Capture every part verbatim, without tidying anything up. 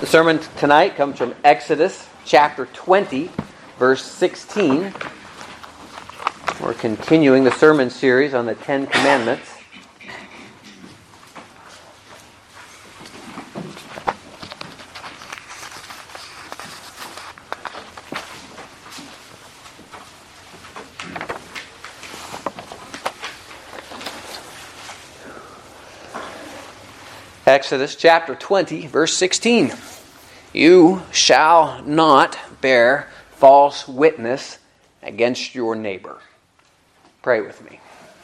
The sermon tonight comes from Exodus chapter twenty, verse sixteen. We're continuing the sermon series on the Ten Commandments. Exodus chapter twenty, verse sixteen. You shall not bear false witness against your neighbor. Pray with me.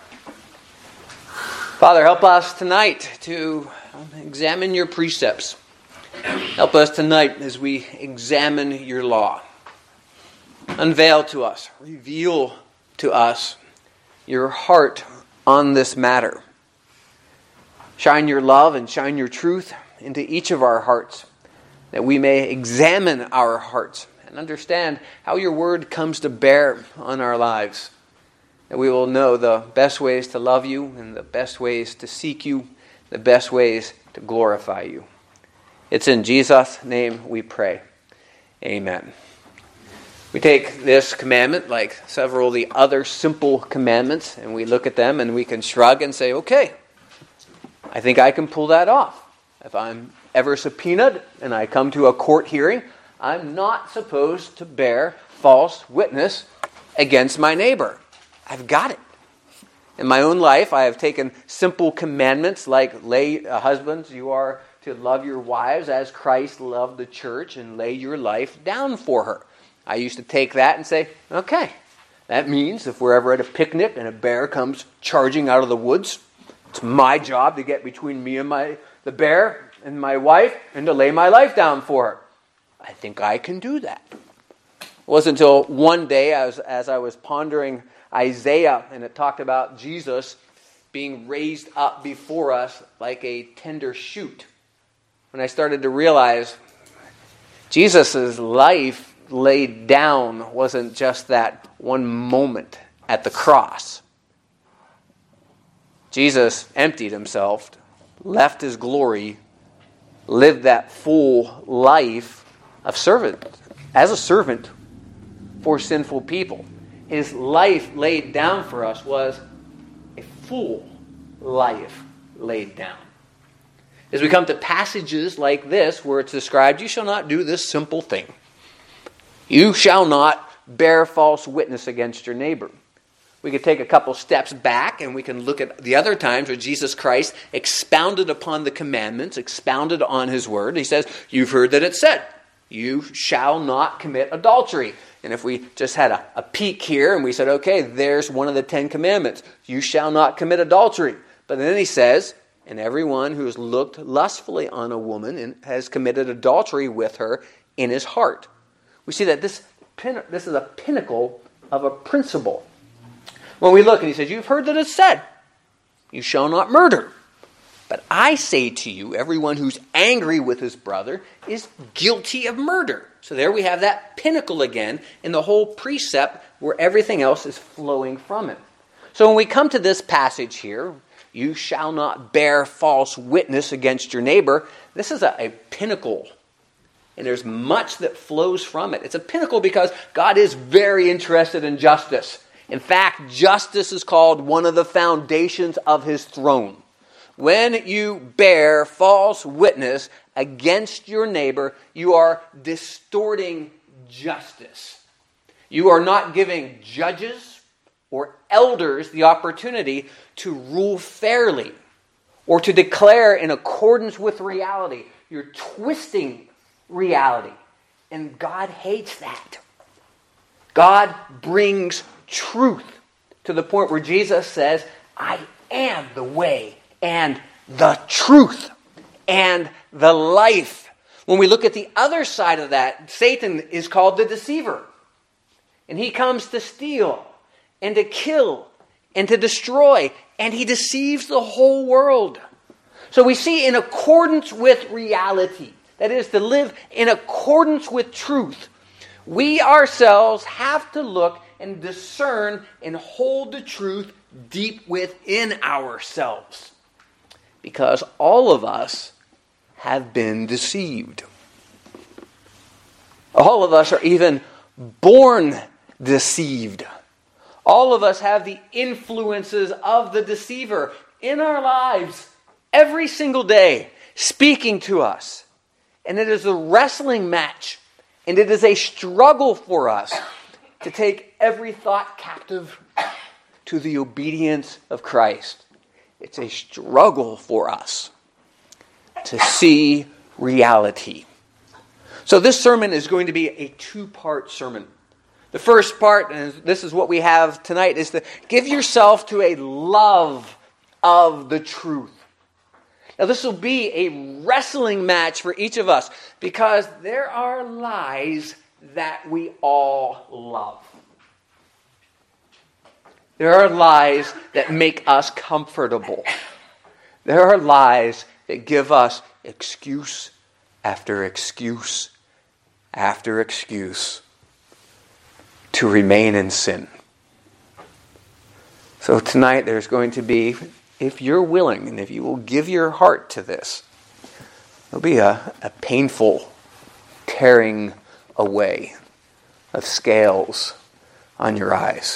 Father, help us tonight to examine your precepts. Help us tonight as we examine your law. Unveil to us, reveal to us your heart on this matter. Shine your love and shine your truth into each of our hearts, that we may examine our hearts and understand how your word comes to bear on our lives. That we will know the best ways to love you and the best ways to seek you, the best ways to glorify you. It's in Jesus' name we pray. Amen. We take this commandment, like several of the other simple commandments, and we look at them and we can shrug and say, okay, I think I can pull that off. If I'm ever subpoenaed and I come to a court hearing, I'm not supposed to bear false witness against my neighbor. I've got it. In my own life, I have taken simple commandments like lay uh, husbands, you are to love your wives as Christ loved the church and lay your life down for her. I used to take that and say, okay, that means if we're ever at a picnic and a bear comes charging out of the woods, it's my job to get between me and my the bear and my wife and to lay my life down for her. I think I can do that. It wasn't until one day as, as I was pondering Isaiah and it talked about Jesus being raised up before us like a tender shoot, when I started to realize Jesus' life laid down wasn't just that one moment at the cross. Jesus emptied himself, left his glory, lived that full life of servant, as a servant for sinful people. His life laid down for us was a full life laid down. As we come to passages like this where it's described, you shall not do this simple thing. You shall not bear false witness against your neighbor. We could take a couple steps back and we can look at the other times where Jesus Christ expounded upon the commandments, expounded on his word. He says, you've heard that it said, you shall not commit adultery. And if we just had a, a peek here and we said, okay, there's one of the Ten Commandments. You shall not commit adultery. But then he says, and everyone who has looked lustfully on a woman and has committed adultery with her in his heart. We see that this, this is a pinnacle of a principle. When we look and he says, you've heard that it's said, you shall not murder. But I say to you, everyone who's angry with his brother is guilty of murder. So there we have that pinnacle again in the whole precept where everything else is flowing from it. So when we come to this passage here, you shall not bear false witness against your neighbor, this is a, a pinnacle. And there's much that flows from it. It's a pinnacle because God is very interested in justice. In fact, justice is called one of the foundations of his throne. When you bear false witness against your neighbor, you are distorting justice. You are not giving judges or elders the opportunity to rule fairly or to declare in accordance with reality. You're twisting reality. And God hates that. God brings truth to the point where Jesus says, I am the way and the truth and the life. When we look at the other side of that, Satan is called the deceiver. And he comes to steal and to kill and to destroy. And he deceives the whole world. So we see in accordance with reality, that is to live in accordance with truth, we ourselves have to look and discern and hold the truth deep within ourselves. Because all of us have been deceived. All of us are even born deceived. All of us have the influences of the deceiver in our lives every single day, speaking to us. And it is a wrestling match, and it is a struggle for us to take every thought captive to the obedience of Christ. It's a struggle for us to see reality. So this sermon is going to be a two-part sermon. The first part, and this is what we have tonight, is to give yourself to a love of the truth. Now this will be a wrestling match for each of us because there are lies that we all love. There are lies that make us comfortable. There are lies that give us excuse after excuse after excuse to remain in sin. So tonight there's going to be, if you're willing and if you will give your heart to this, there'll be a, a painful tearing away of scales on your eyes.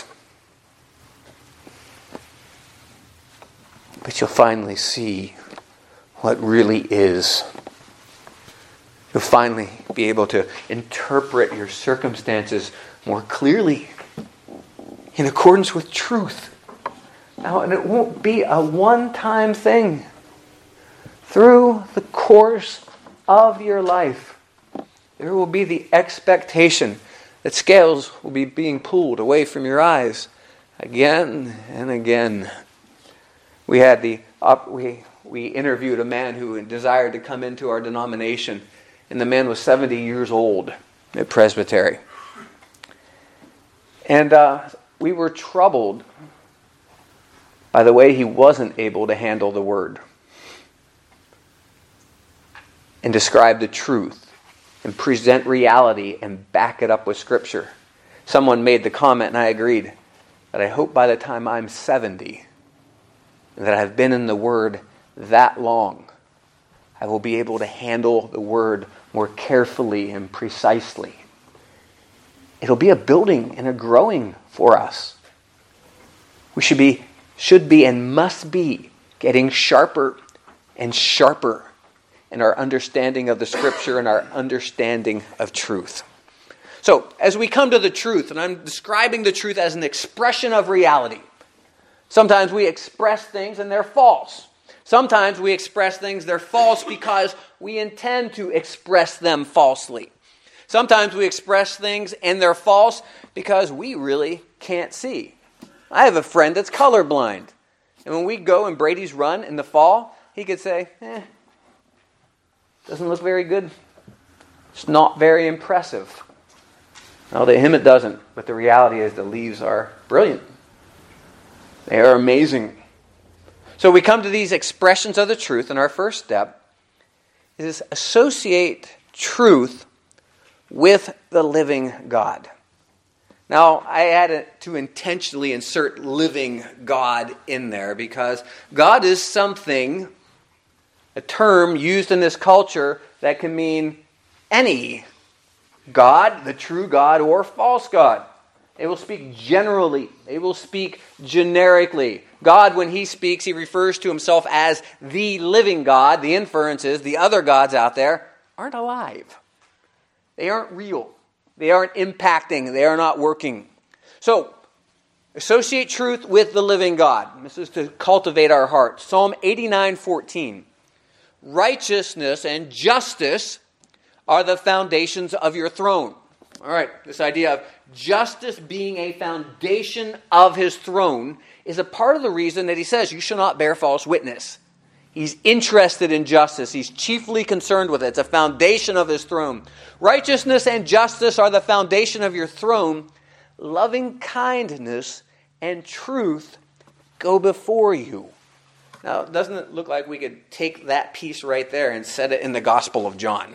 But you'll finally see what really is. You'll finally be able to interpret your circumstances more clearly in accordance with truth. Now, and it won't be a one-time thing. Through the course of your life, there will be the expectation that scales will be being pulled away from your eyes again and again. We had the up, we we interviewed a man who desired to come into our denomination, and the man was seventy years old at Presbytery. And uh, we were troubled by the way he wasn't able to handle the word and describe the truth and present reality and back it up with Scripture. Someone made the comment, and I agreed, that I hope by the time I'm seventy, and that I've been in the Word that long, I will be able to handle the Word more carefully and precisely. It'll be a building and a growing for us. We should be, should be and must be getting sharper and sharper in our understanding of the Scripture and our understanding of truth. So, as we come to the truth, and I'm describing the truth as an expression of reality. Sometimes we express things and they're false. Sometimes we express things, they're false because we intend to express them falsely. Sometimes we express things and they're false because we really can't see. I have a friend that's colorblind. And when we go in Brady's Run in the fall, he could say, eh, doesn't look very good. It's not very impressive. Well, to him it doesn't. But the reality is the leaves are brilliant. They are amazing. So we come to these expressions of the truth, and our first step is associate truth with the living God. Now, I had to intentionally insert living God in there because God is something, a term used in this culture that can mean any God, the true God, or false God. They will speak generally. They will speak generically. God, when He speaks, He refers to Himself as the living God. The inference is the other gods out there aren't alive. They aren't real. They aren't impacting. They are not working. So, associate truth with the living God. This is to cultivate our heart. Psalm eighty-nine fourteen. Righteousness and justice are the foundations of your throne. All right, this idea of justice being a foundation of His throne is a part of the reason that He says you shall not bear false witness. He's interested in justice. He's chiefly concerned with it. It's a foundation of His throne. Righteousness and justice are the foundation of your throne. Loving kindness and truth go before you. Now, doesn't it look like we could take that piece right there and set it in the Gospel of John?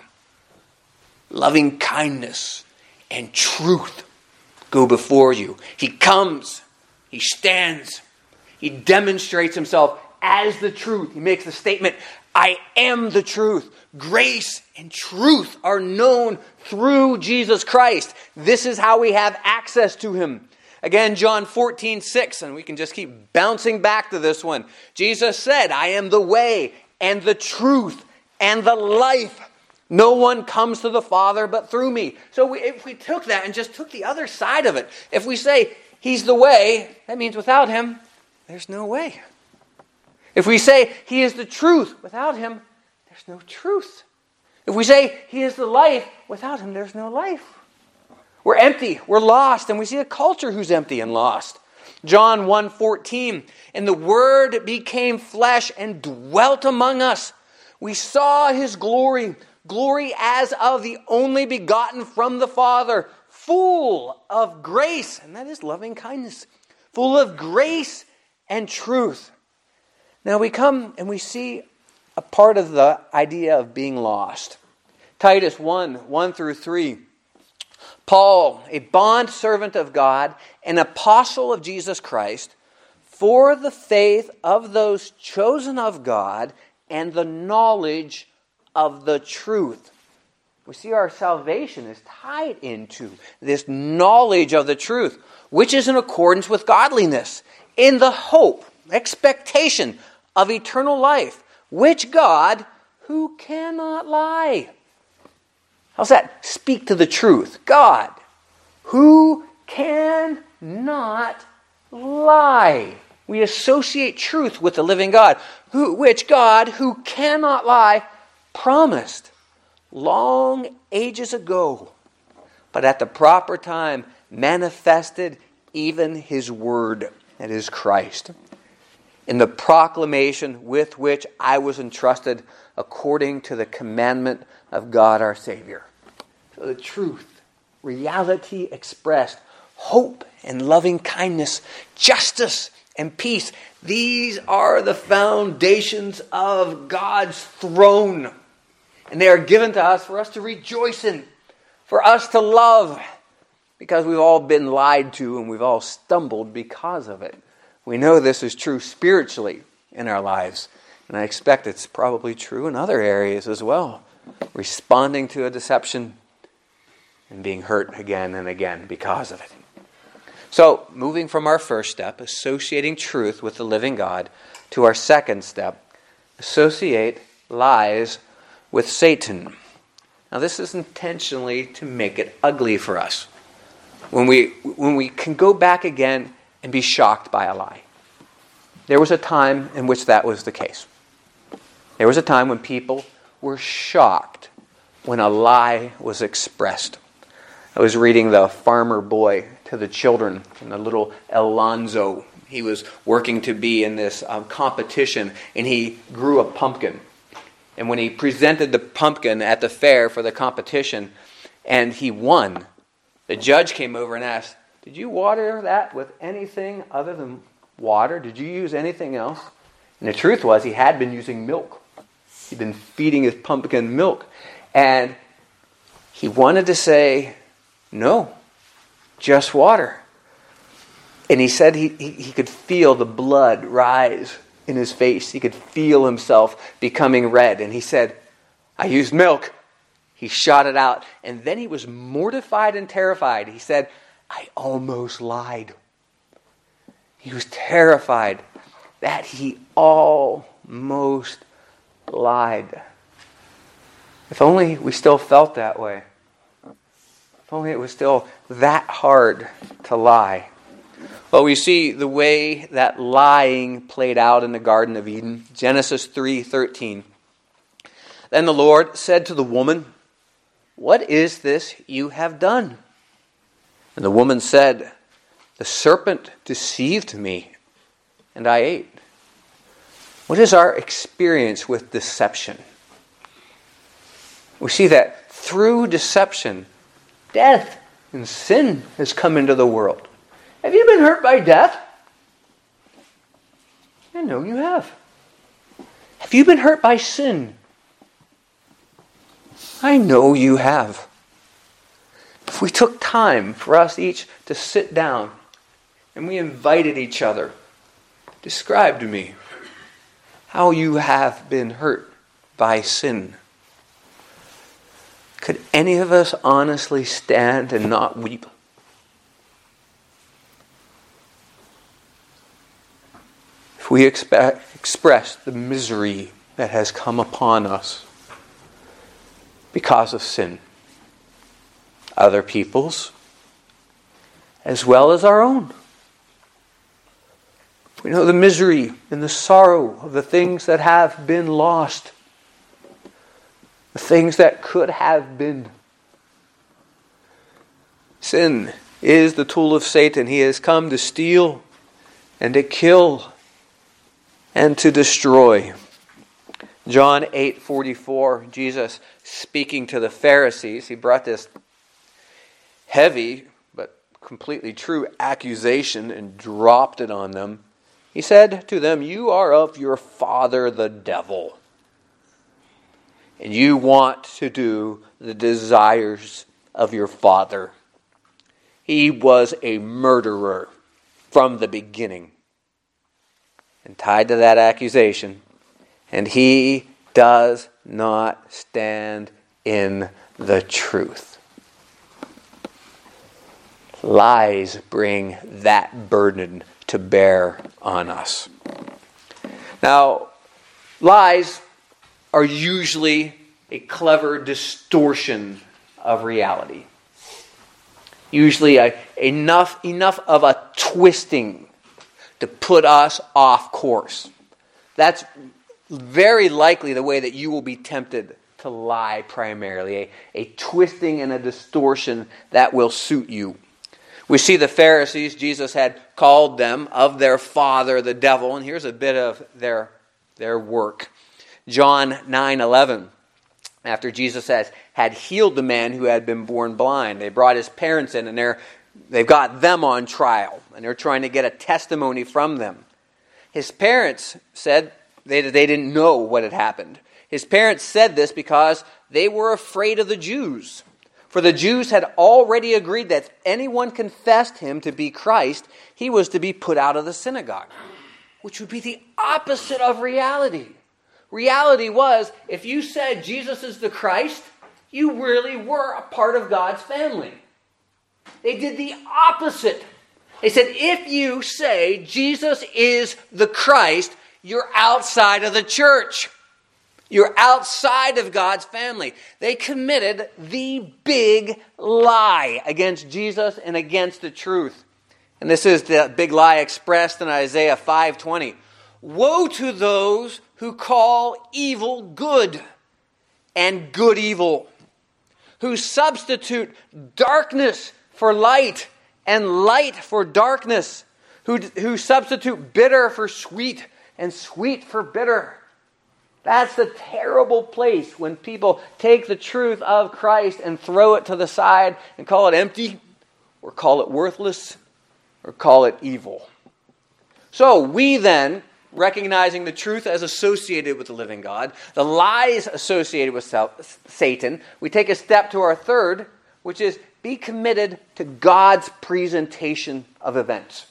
Loving kindness and truth go before you. He comes. He stands. He demonstrates Himself as the truth. He makes the statement, I am the truth. Grace and truth are known through Jesus Christ. This is how we have access to him. Again, John fourteen six, and we can just keep bouncing back to this one. Jesus said, I am the way and the truth and the life. No one comes to the Father but through me. So we, if we took that and just took the other side of it, if we say he's the way, that means without him, there's no way. If we say he is the truth, without him, there's no truth. If we say he is the life, without him, there's no life. We're empty, we're lost, and we see a culture who's empty and lost. John one fourteen, and the Word became flesh and dwelt among us. We saw his glory, glory as of the only begotten from the Father, full of grace, and that is loving kindness, full of grace and truth. Now we come and we see a part of the idea of being lost. Titus one, one through three. Paul, a bondservant of God, an apostle of Jesus Christ, for the faith of those chosen of God and the knowledge of the truth. We see our salvation is tied into this knowledge of the truth, which is in accordance with godliness, in the hope, expectation of eternal life, which God, who cannot lie. How's that? Speak to the truth. God, who cannot lie. We associate truth with the living God, who, which God, who cannot lie, promised long ages ago, but at the proper time manifested even his word, that is Christ, in the proclamation with which I was entrusted according to the commandment of God our Savior. So the truth, reality expressed, hope and loving kindness, justice and peace, these are the foundations of God's throne. And they are given to us for us to rejoice in, for us to love, because we've all been lied to and we've all stumbled because of it. We know this is true spiritually in our lives, and I expect it's probably true in other areas as well. Responding to a deception and being hurt again and again because of it. So, moving from our first step, associating truth with the living God, to our second step, associate lies with Satan. Now, this is intentionally to make it ugly for us. When we when we can go back again and be shocked by a lie. There was a time in which that was the case. There was a time when people were shocked when a lie was expressed. I was reading The Farmer Boy to the children, and the little Alonzo. He was working to be in this um, competition, and he grew a pumpkin. And when he presented the pumpkin at the fair for the competition, and he won, the judge came over and asked, did you water that with anything other than water? Did you use anything else? And the truth was, he had been using milk. He'd been feeding his pumpkin milk. And he wanted to say, no, just water. And he said he, he, he could feel the blood rise in his face. He could feel himself becoming red. And he said, I used milk. He shot it out. And then he was mortified and terrified. He said, I almost lied. He was terrified that he almost lied. If only we still felt that way. If only it was still that hard to lie. Well, we see the way that lying played out in the Garden of Eden. Genesis three thirteen. Then the Lord said to the woman, what is this you have done? And the woman said, the serpent deceived me, and I ate. What is our experience with deception? We see that through deception, death and sin has come into the world. Have you been hurt by death? I know you have. Have you been hurt by sin? I know you have. If we took time for us each to sit down and we invited each other, describe to me, how you have been hurt by sin. Could any of us honestly stand and not weep? If we expect, express the misery that has come upon us because of sin, other people's, as well as our own. We know the misery and the sorrow of the things that have been lost, the things that could have been. Sin is the tool of Satan. He has come to steal and to kill and to destroy. John eight forty-four, Jesus speaking to the Pharisees, he brought this heavy but completely true accusation and dropped it on them. He said to them, "You are of your father the devil, and you want to do the desires of your father. He was a murderer from the beginning." And tied to that accusation, and he does not stand in the truth. Lies bring that burden to bear on us. Now, lies are usually a clever distortion of reality. Usually a, enough, enough of a twisting to put us off course. That's very likely the way that you will be tempted to lie primarily. A, a twisting and a distortion that will suit you. We see the Pharisees, Jesus had called them of their father, the devil, and here's a bit of their, their work. John nine eleven. After Jesus has, had healed the man who had been born blind, they brought his parents in and they're, they've got them on trial and they're trying to get a testimony from them. His parents said they, they didn't know what had happened. His parents said this because they were afraid of the Jews. For the Jews had already agreed that if anyone confessed him to be Christ, he was to be put out of the synagogue, which would be the opposite of reality. Reality was, if you said Jesus is the Christ, you really were a part of God's family. They did the opposite. They said, if you say Jesus is the Christ, you're outside of the church. You're outside of God's family. They committed the big lie against Jesus and against the truth. And this is the big lie expressed in Isaiah five twenty. Woe to those who call evil good and good evil, who substitute darkness for light and light for darkness, who, who substitute bitter for sweet and sweet for bitter. That's the terrible place when people take the truth of Christ and throw it to the side and call it empty, or call it worthless, or call it evil. So we then, recognizing the truth as associated with the living God, the lies associated with Satan, we take a step to our third, which is be committed to God's presentation of events.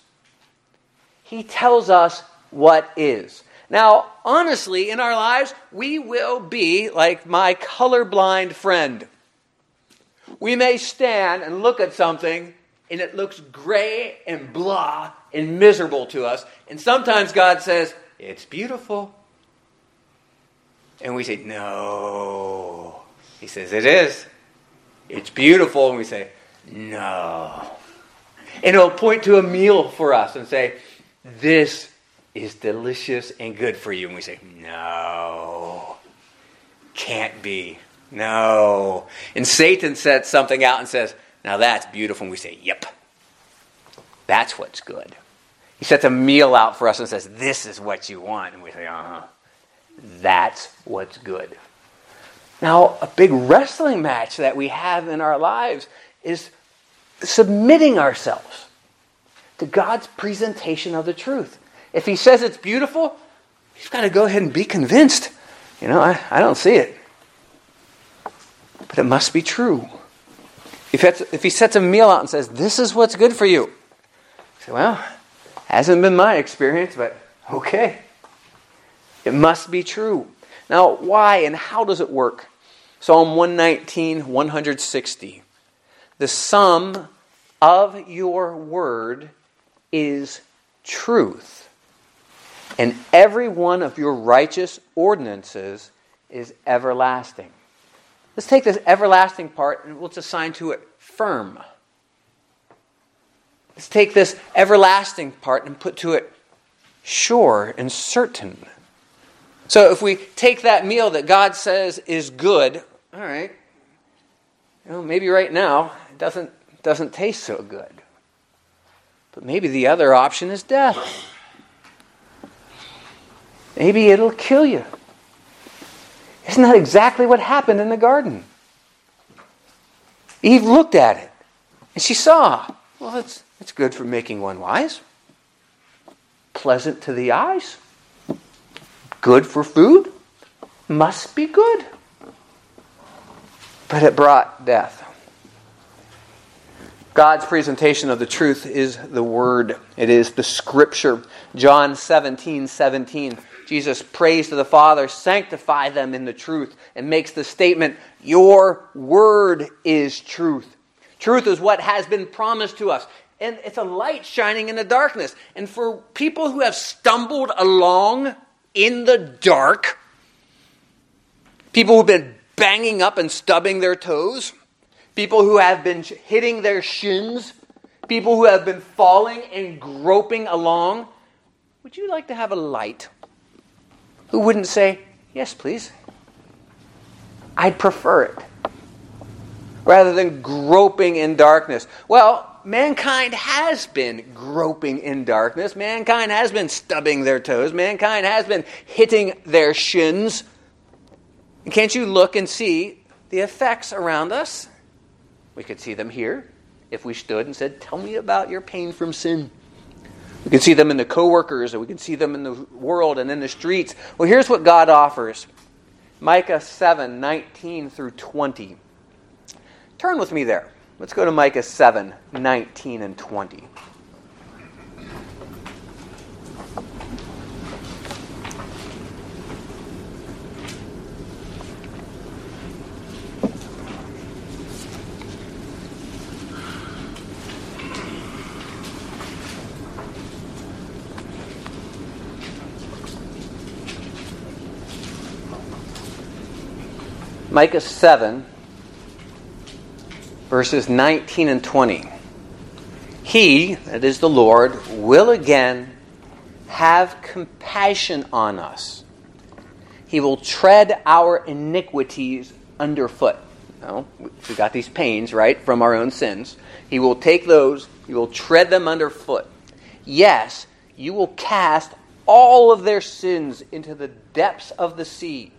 He tells us what is. Now, honestly, in our lives, we will be like my colorblind friend. We may stand and look at something, and it looks gray and blah and miserable to us. And sometimes God says, it's beautiful. And we say, no. He says, it is. It's beautiful. And we say, no. And it'll point to a meal for us and say, this is delicious and good for you. And we say, no, can't be, no. And Satan sets something out and says, now that's beautiful. And we say, yep, that's what's good. He sets a meal out for us and says, this is what you want. And we say, uh-huh, that's what's good. Now, a big wrestling match that we have in our lives is submitting ourselves to God's presentation of the truth. If he says it's beautiful, he's got to go ahead and be convinced. You know, I, I don't see it. But it must be true. If, if he sets a meal out and says, this is what's good for you. I say, well, hasn't been my experience, but okay. It must be true. Now, why and how does it work? Psalm one nineteen, one sixty. The sum of your word is truth, and every one of your righteous ordinances is everlasting. Let's take this everlasting part and let's assign to it firm. Let's take this everlasting part and put to it sure and certain. So if we take that meal that God says is good, all right, you know, maybe right now it doesn't, doesn't taste so good. But maybe the other option is death. Maybe it'll kill you. Isn't that exactly what happened in the garden? Eve looked at it and she saw, well, it's, it's good for making one wise. Pleasant to the eyes. Good for food. Must be good. But it brought death. God's presentation of the truth is the Word. It is the Scripture. John seventeen seventeen. Jesus prays to the Father, sanctify them in the truth, and makes the statement, your Word is truth. Truth is what has been promised to us. And it's a light shining in the darkness. And for people who have stumbled along in the dark, people who've been banging up and stubbing their toes, people who have been hitting their shins, people who have been falling and groping along, would you like to have a light? Who wouldn't say, yes, please? I'd prefer it. Rather than groping in darkness. Well, mankind has been groping in darkness. Mankind has been stubbing their toes. Mankind has been hitting their shins. And can't you look and see the effects around us? We could see them here if we stood and said, tell me about your pain from sin. We can see them in the coworkers, or we can see them in the world and in the streets. Well, here's what God offers. Micah seven, nineteen through twenty. Turn with me there. Let's go to Micah seven, nineteen and twenty. Micah seven, verses nineteen and twenty. He, that is the Lord, will again have compassion on us. He will tread our iniquities underfoot. Well, we got these pains, right, from our own sins. He will take those, he will tread them underfoot. Yes, you will cast all of their sins into the depths of the sea.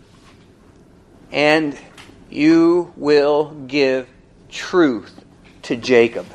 And you will give truth to Jacob.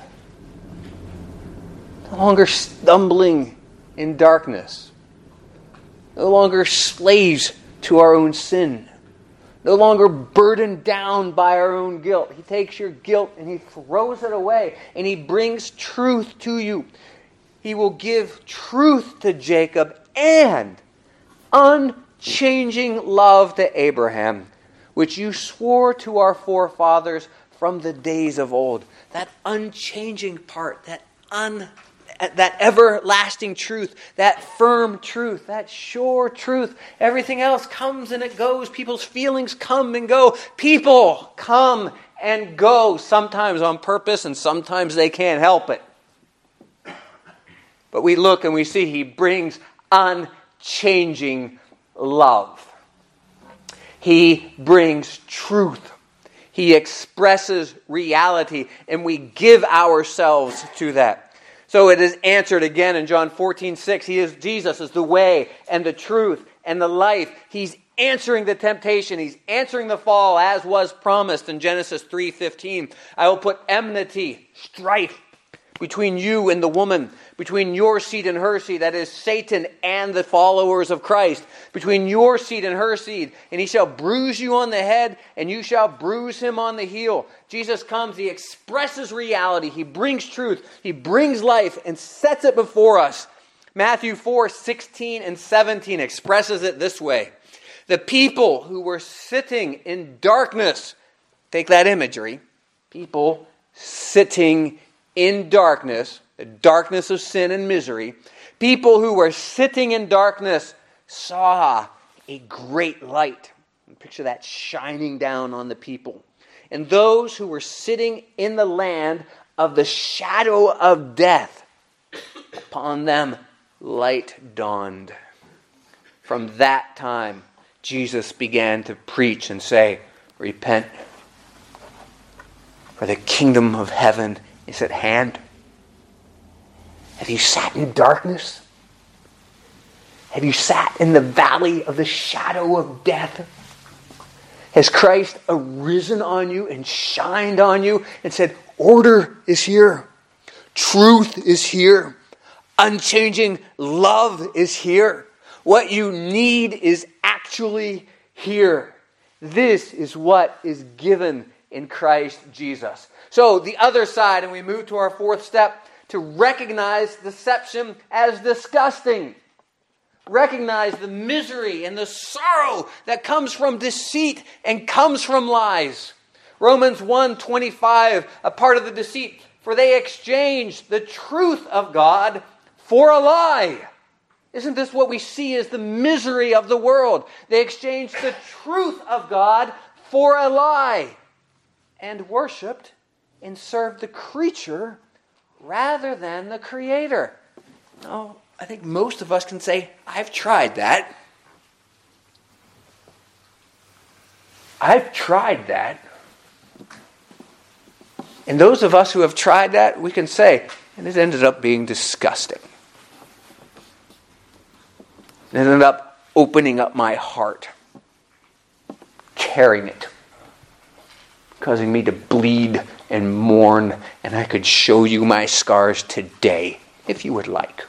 No longer stumbling in darkness. No longer slaves to our own sin. No longer burdened down by our own guilt. He takes your guilt and he throws it away. And he brings truth to you. He will give truth to Jacob and unchanging love to Abraham, which you swore to our forefathers from the days of old. That unchanging part, that un, that everlasting truth, that firm truth, that sure truth. Everything else comes and it goes. People's feelings come and go. People come and go, sometimes on purpose and sometimes they can't help it. But we look and we see he brings unchanging love. He brings truth. He expresses reality, and we give ourselves to that. So it is answered again in John fourteen six. He is Jesus is the way and the truth and the life. He's answering the temptation. He's answering the fall as was promised in Genesis three fifteen. I will put enmity, strife between you and the woman, between your seed and her seed, that is Satan and the followers of Christ, between your seed and her seed, and he shall bruise you on the head, and you shall bruise him on the heel. Jesus comes, he expresses reality, he brings truth, he brings life, and sets it before us. Matthew four, sixteen and seventeen expresses it this way. The people who were sitting in darkness, take that imagery, people sitting in darkness, the darkness of sin and misery, people who were sitting in darkness saw a great light. Picture that shining down on the people. And those who were sitting in the land of the shadow of death, upon them light dawned. From that time, Jesus began to preach and say, repent, for the kingdom of heaven is at hand. Have you sat in darkness? Have you sat in the valley of the shadow of death? Has Christ arisen on you and shined on you and said, order is here, truth is here, unchanging love is here. What you need is actually here. This is what is given in Christ Jesus. So the other side, and we move to our fourth step, to recognize deception as disgusting. Recognize the misery and the sorrow that comes from deceit and comes from lies. Romans one twenty-five, a part of the deceit, for they exchanged the truth of God for a lie. Isn't this what we see as the misery of the world? They exchanged the truth of God for a lie and worshipped and served the creature rather than the Creator. Now, I think most of us can say, I've tried that. I've tried that. And those of us who have tried that, we can say, and it ended up being disgusting. It ended up opening up my heart, tearing it, causing me to bleed and mourn, and I could show you my scars today, if you would like.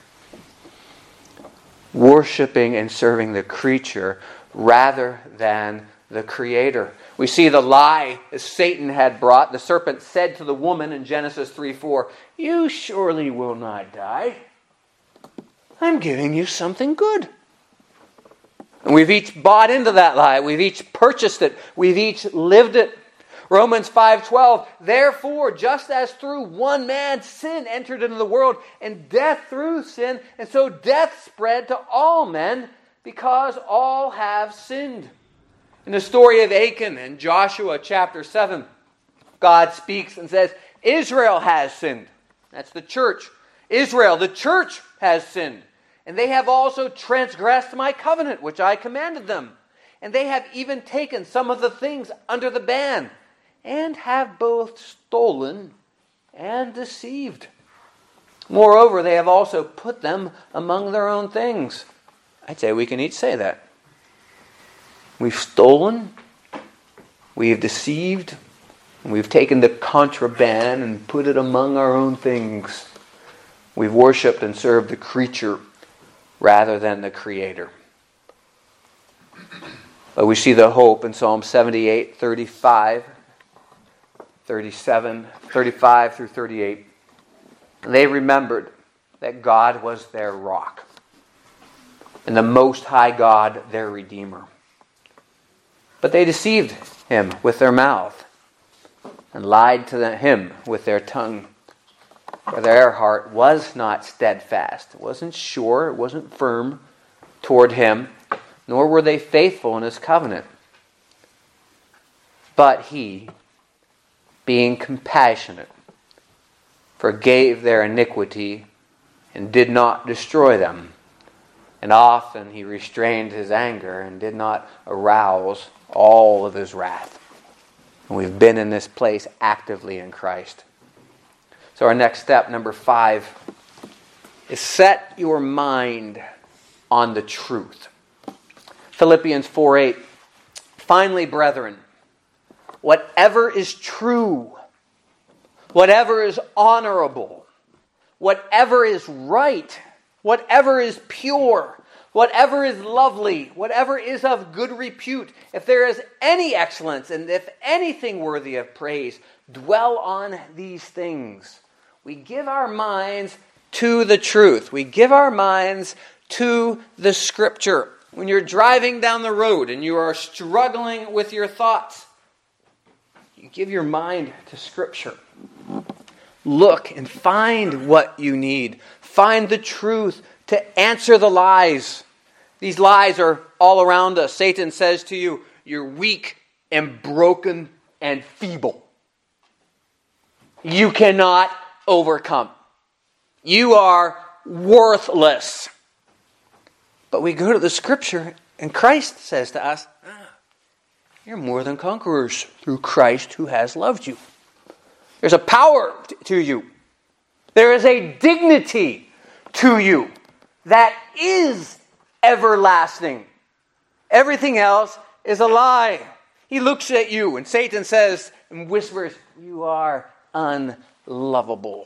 Worshipping and serving the creature rather than the Creator. We see the lie that Satan had brought. The serpent said to the woman in Genesis three four, you surely will not die. I'm giving you something good. And we've each bought into that lie. We've each purchased it. We've each lived it. Romans five twelve, therefore, just as through one man sin entered into the world, and death through sin, and so death spread to all men, because all have sinned. In the story of Achan in Joshua chapter seven, God speaks and says, Israel has sinned. That's the church. Israel, the church, has sinned. And they have also transgressed my covenant, which I commanded them. And they have even taken some of the things under the ban, and have both stolen and deceived. Moreover, they have also put them among their own things. I'd say we can each say that. We've stolen, we've deceived, and we've taken the contraband and put it among our own things. We've worshipped and served the creature rather than the Creator. But we see the hope in Psalm seventy-eight, thirty-five, thirty-seven, thirty-five through thirty-eight. They remembered that God was their rock, and the Most High God their Redeemer. But they deceived Him with their mouth, and lied to Him with their tongue. For their heart was not steadfast, it wasn't sure, it wasn't firm toward Him, nor were they faithful in His covenant. But He, being compassionate, forgave their iniquity and did not destroy them. And often He restrained His anger and did not arouse all of His wrath. And we've been in this place actively in Christ. So our next step, number five, is set your mind on the truth. Philippians four eight. Finally, brethren, whatever is true, whatever is honorable, whatever is right, whatever is pure, whatever is lovely, whatever is of good repute, if there is any excellence and if anything worthy of praise, dwell on these things. We give our minds to the truth. We give our minds to the Scripture. When you're driving down the road and you are struggling with your thoughts, you give your mind to Scripture. Look and find what you need. Find the truth to answer the lies. These lies are all around us. Satan says to you, you're weak and broken and feeble. You cannot overcome. You are worthless. But we go to the Scripture and Christ says to us, ah, you're more than conquerors through Christ who has loved you. There's a power t- to you. There is a dignity to you that is everlasting. Everything else is a lie. He looks at you and Satan says and whispers, you are unlovable.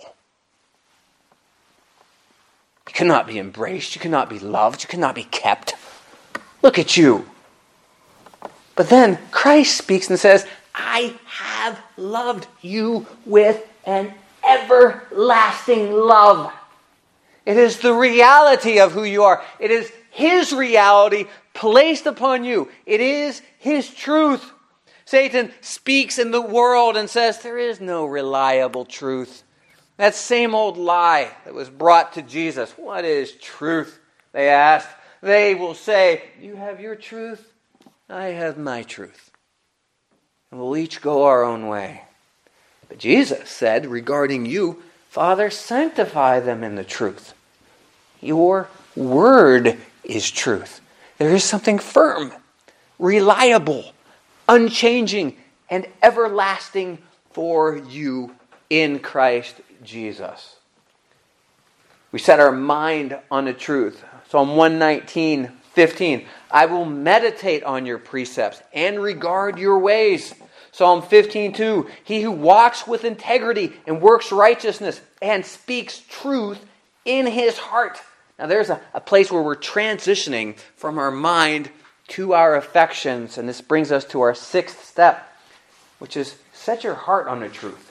You cannot be embraced. You cannot be loved. You cannot be kept. Look at you. But then Christ speaks and says, I have loved you with an everlasting love. It is the reality of who you are. It is His reality placed upon you. It is His truth. Satan speaks in the world and says, there is no reliable truth. That same old lie that was brought to Jesus. What is truth? They asked. They will say, you have your truth, I have my truth. And we'll each go our own way. But Jesus said regarding you, Father, sanctify them in the truth. Your word is truth. There is something firm, reliable, unchanging, and everlasting for you in Christ Jesus. We set our mind on the truth. Psalm one nineteen, fifteen. I will meditate on your precepts and regard your ways. Psalm fifteen, two. He who walks with integrity and works righteousness and speaks truth in his heart. Now there's a, a place where we're transitioning from our mind to our affections. And this brings us to our sixth step, which is set your heart on the truth.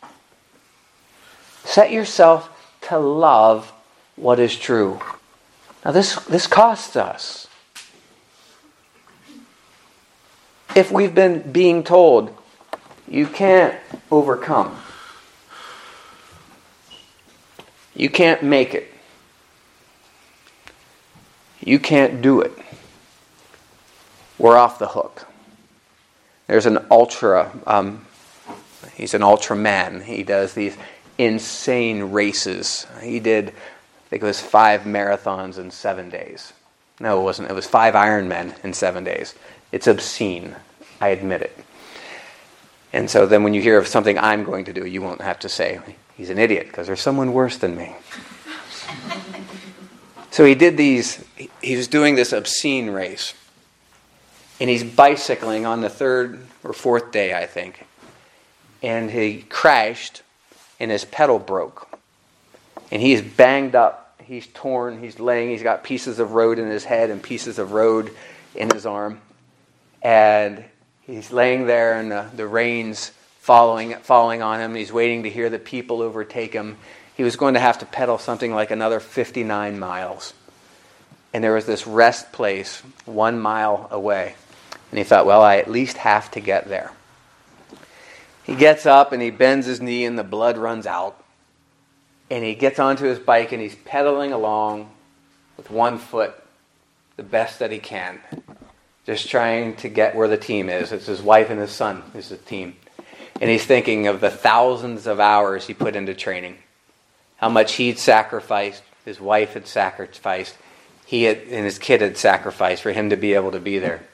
Set yourself to love what is true. Now this, this costs us. If we've been being told, you can't overcome. You can't make it. You can't do it. We're off the hook. There's an ultra, um, he's an ultra man. He does these insane races. He did, I think it was five marathons in seven days. No, it wasn't. It was five Ironmen in seven days. It's obscene. I admit it. And so then when you hear of something I'm going to do, you won't have to say, he's an idiot, because there's someone worse than me. So he did these, he was doing this obscene race. And he's bicycling on the third or fourth day, I think. And he crashed, and his pedal broke. And he's banged up, he's torn, he's laying, he's got pieces of road in his head and pieces of road in his arm. And he's laying there, and the, the rain's following, falling on him. He's waiting to hear the people overtake him. He was going to have to pedal something like another fifty-nine miles. And there was this rest place one mile away. And he thought, well, I at least have to get there. He gets up and he bends his knee and the blood runs out. And he gets onto his bike and he's pedaling along with one foot the best that he can. Just trying to get where the team is. It's his wife and his son is the team. And he's thinking of the thousands of hours he put into training. How much he'd sacrificed, his wife had sacrificed, he had, and his kid had sacrificed for him to be able to be there.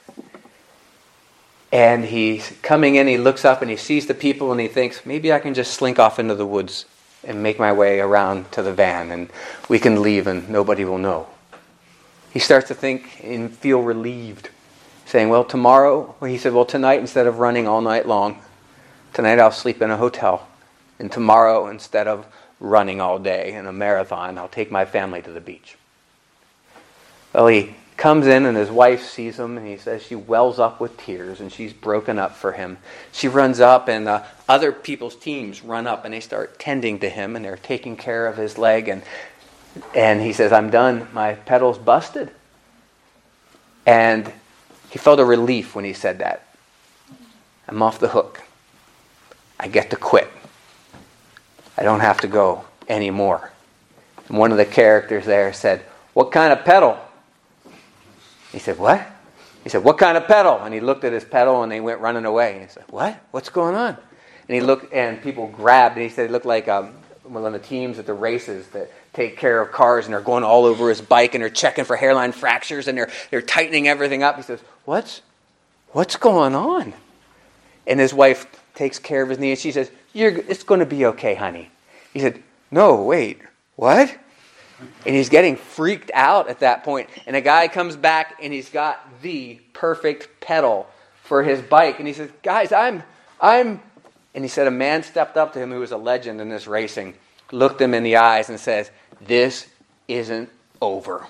And he's coming in, he looks up and he sees the people and he thinks, maybe I can just slink off into the woods and make my way around to the van and we can leave and nobody will know. He starts to think and feel relieved, saying, well, tomorrow, well, he said, well, tonight instead of running all night long, tonight I'll sleep in a hotel. And tomorrow, instead of running all day in a marathon, I'll take my family to the beach. Well, he Comes in and his wife sees him, and he says she wells up with tears and she's broken up for him. She runs up, and uh, other people's teams run up and they start tending to him, and they're taking care of his leg. And and he says, I'm done. My pedal's busted. And he felt a relief when he said that. I'm off the hook. I get to quit. I don't have to go anymore. And one of the characters there said, what kind of pedal? He said, what? He said, what kind of pedal? And he looked at his pedal and they went running away. And he said, what? What's going on? And he looked, and people grabbed, and he said it looked like um, one of the teams at the races that take care of cars, and they're going all over his bike, and they're checking for hairline fractures, and they're they're tightening everything up. He says, what's what's going on? And his wife takes care of his knee, and she says, You're, it's going to be okay, honey. He said, no, wait, what? And he's getting freaked out at that point. And a guy comes back, and he's got the perfect pedal for his bike. And he says, guys, I'm, I'm... And he said a man stepped up to him who was a legend in this racing, looked him in the eyes and says, this isn't over.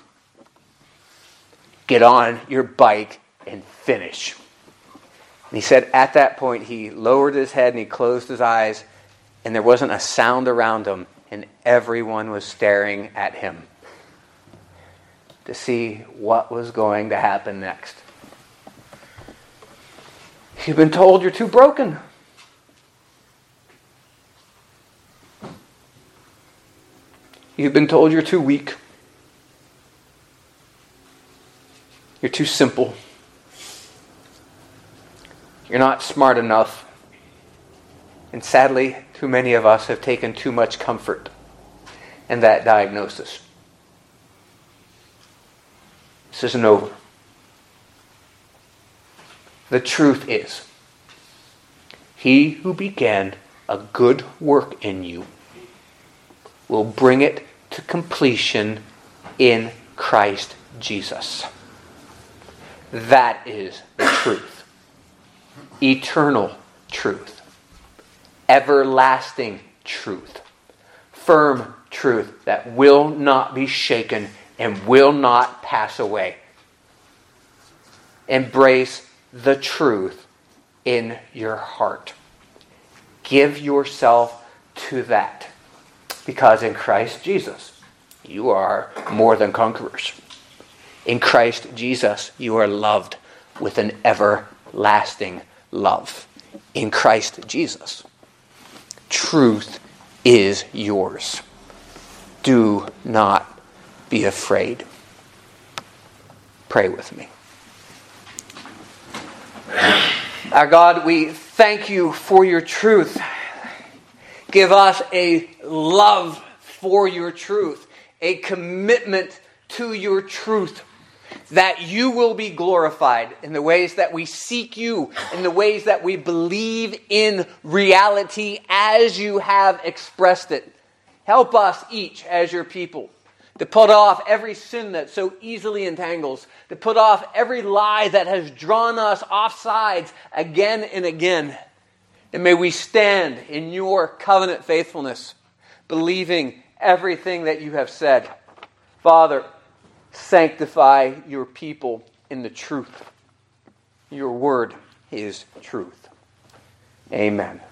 Get on your bike and finish. And he said at that point, he lowered his head and he closed his eyes, and there wasn't a sound around him, and everyone was staring at him to see what was going to happen next. You've been told you're too broken. You've been told you're too weak. You're too simple. You're not smart enough. And sadly, too many of us have taken too much comfort in that diagnosis. This isn't over. The truth is, he who began a good work in you will bring it to completion in Christ Jesus. That is the truth. Eternal truth. Everlasting truth. Firm truth that will not be shaken and will not pass away. Embrace the truth in your heart. Give yourself to that. Because in Christ Jesus, you are more than conquerors. In Christ Jesus, you are loved with an everlasting love. In Christ Jesus, truth is yours. Do not be afraid. Pray with me. Our God, we thank you for your truth. Give us a love for your truth, a commitment to your truth, that you will be glorified in the ways that we seek you, in the ways that we believe in reality as you have expressed it. Help us each as your people to put off every sin that so easily entangles, to put off every lie that has drawn us off sides again and again. And may we stand in your covenant faithfulness, believing everything that you have said. Father, sanctify your people in the truth. Your word is truth. Amen.